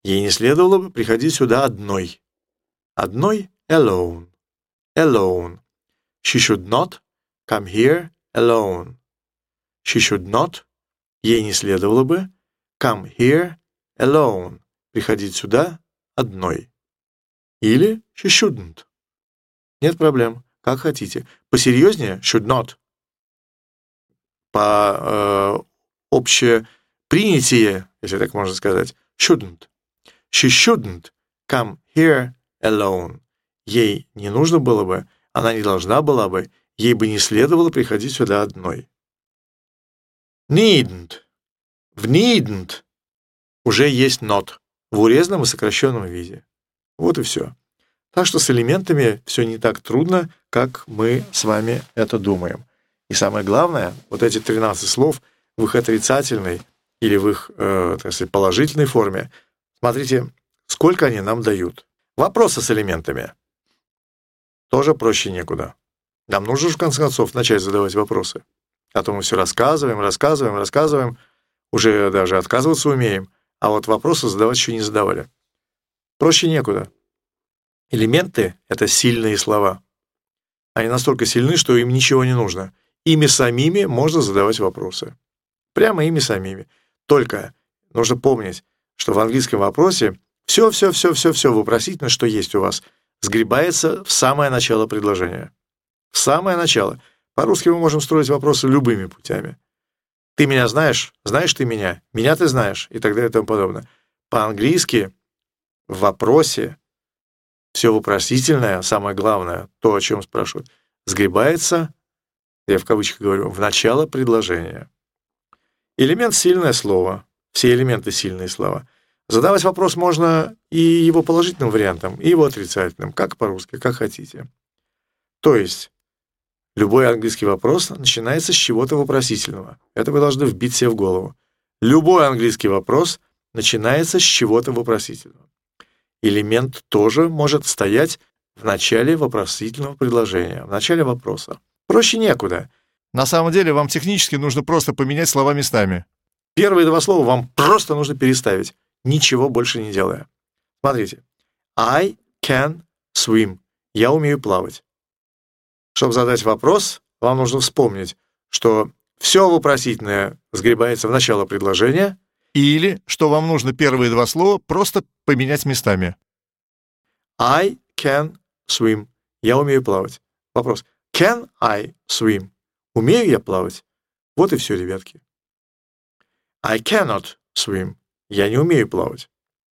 Ей не следовало бы приходить сюда одной. Одной — alone. Alone. She should not come here alone. She should not, ей не следовало бы, come here alone, приходить сюда одной. Или she shouldn't. Нет проблем, как хотите. Посерьезнее should not. По общепринятие, если так можно сказать, shouldn't. She shouldn't come here alone. Ей не нужно было бы, она не должна была бы, ей бы не следовало приходить сюда одной. Needn't. В needn't уже есть not в урезанном и сокращенном виде. Вот и все. Так что с элементами все не так трудно, как мы с вами это думаем. И самое главное, вот эти 13 слов в их отрицательной или в их, так сказать, положительной форме, смотрите, сколько они нам дают. Вопросы с элементами. Тоже проще некуда. Нам нужно же, в конце концов, начать задавать вопросы. А то мы все рассказываем, уже даже отказываться умеем, а вот вопросы задавать еще не задавали. Проще некуда. Элементы — это сильные слова. Они настолько сильны, что им ничего не нужно. Ими самими можно задавать вопросы. Прямо ими самими. Только нужно помнить, что в английском вопросе все вопросительное, что есть у вас, сгребается в самое начало предложения. В самое начало. По-русски мы можем строить вопросы любыми путями. Ты меня знаешь, знаешь ты меня ты знаешь, и так далее и тому подобное. По-английски в вопросе все вопросительное, самое главное, то, о чем спрашивают, сгребается, я в кавычках говорю, в начало предложения. Элемент — сильное слово. Все элементы — сильные слова. Задавать вопрос можно и его положительным вариантом, и его отрицательным, как по-русски, как хотите. То есть любой английский вопрос начинается с чего-то вопросительного. Это вы должны вбить себе в голову. Любой английский вопрос начинается с чего-то вопросительного. Элемент тоже может стоять в начале вопросительного предложения, в начале вопроса. Проще некуда. На самом деле вам технически нужно просто поменять слова местами. Первые два слова вам просто нужно переставить, ничего больше не делая. Смотрите. I can swim. Я умею плавать. Чтобы задать вопрос, вам нужно вспомнить, что все вопросительное сгребается в начало предложения. Или, что вам нужно первые два слова просто поменять местами. I can swim. Я умею плавать. Вопрос. Can I swim? Умею я плавать? Вот и все, ребятки. I cannot swim. Я не умею плавать.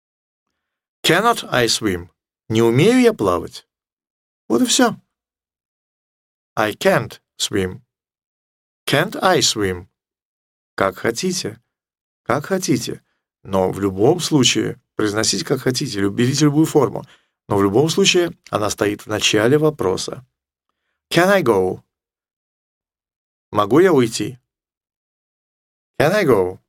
Cannot I swim? Не умею я плавать? Вот и все. I can't swim. Can't I swim? Как хотите. Как хотите. Но в любом случае, произносите как хотите, берите любую форму. Но в любом случае она стоит в начале вопроса. Can I go? Могу я уйти? Can I go?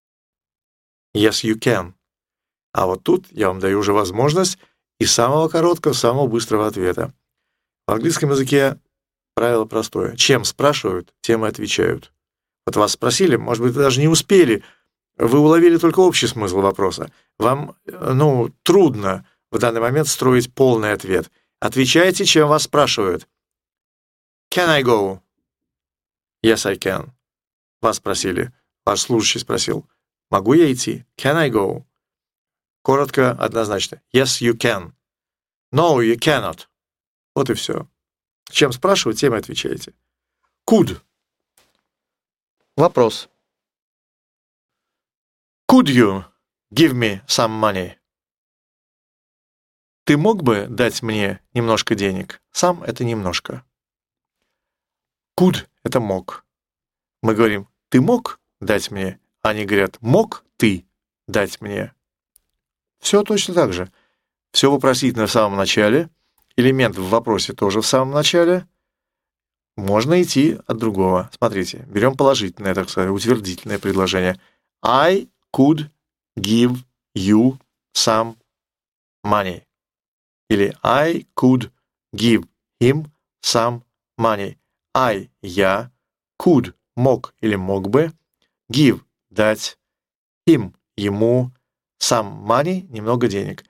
Yes, you can. А вот тут я вам даю уже возможность и самого короткого, самого быстрого ответа. В английском языке правило простое. Чем спрашивают, тем и отвечают. Вот вас спросили, может быть, вы даже не успели, вы уловили только общий смысл вопроса. Вам, трудно в данный момент строить полный ответ. Отвечайте, чем вас спрашивают. Can I go? Yes, I can. Вас спросили, ваш служащий спросил, могу я идти? Can I go? Коротко, однозначно. Yes, you can. No, you cannot. Вот и все. Чем спрашивают, тем и отвечаете. Could. Вопрос. Could you give me some money? Ты мог бы дать мне немножко денег? Сам — это немножко. Could — это мог. Мы говорим, ты мог дать мне? Они говорят, мог ты дать мне? Все точно так же. Все вопросительно в самом начале. Элемент в вопросе тоже в самом начале. Можно идти от другого. Смотрите, берем положительное, так сказать, утвердительное предложение. I could give you some money. Или I could give him some money. Я, could, мог или мог бы, give, дать, him, ему, Some money, немного денег.